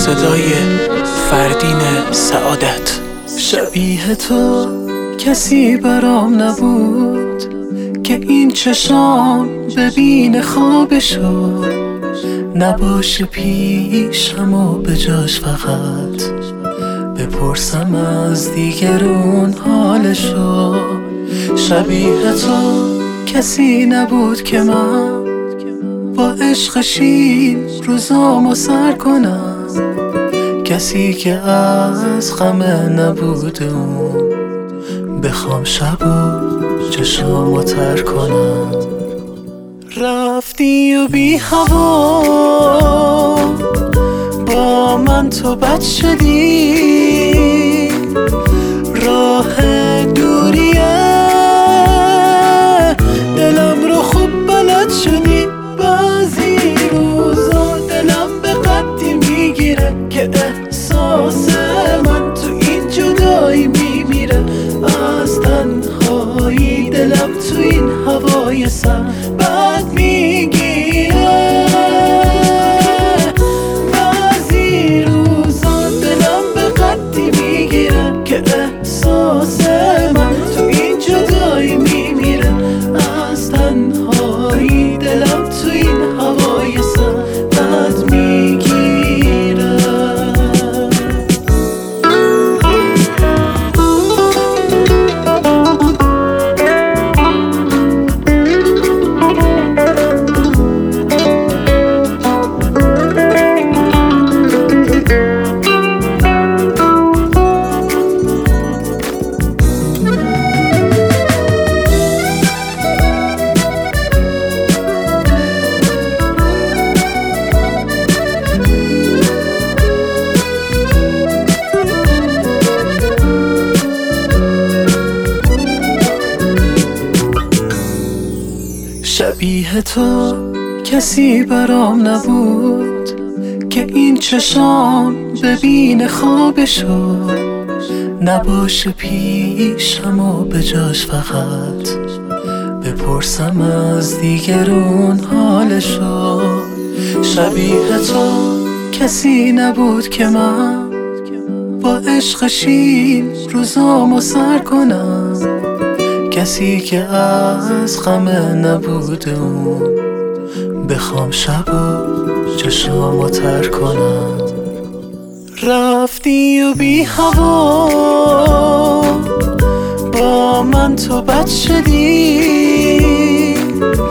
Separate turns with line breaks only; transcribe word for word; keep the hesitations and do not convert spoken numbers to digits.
صدای فردین سعادت.
شبیه تو کسی برام نبود که این چشام ببین خوابشو، نباشه پیشم و به جاش فقط بپرسم از دیگرون حالشو. شبیه تو کسی نبود که من با عشقشین روزامو سر کنم، کسی که از غم نبود اون بخوام شب و چشامو تر کنم. رفتی و بی هوا با من تو بد شدی، راه دوریه دلم رو خوب بلد شدی. بعضی روزا دلم به قدی میگیره که احساس من تو این جدایی میمیره. از تنهایی دلم تو این هوای سر بد میگیره. بعضی روزا دلم به قدی میگیره که احساس من تو این جدایی میمیره. از تنهایی دلم تو این هوای سر بد میگیره. شبیه تو کسی برام نبود که این چشام ببین خوابشو، نباشه پیشم و به جاش فقط بپرسم از دیگرون حالشو. شبیه تو کسی نبود که من با عشقشین روزامو سر کنم، کسی که از غم نبود اون بخوام شب و چشامو تر کنم. رفتی و بی هوا با من تو بد شدی،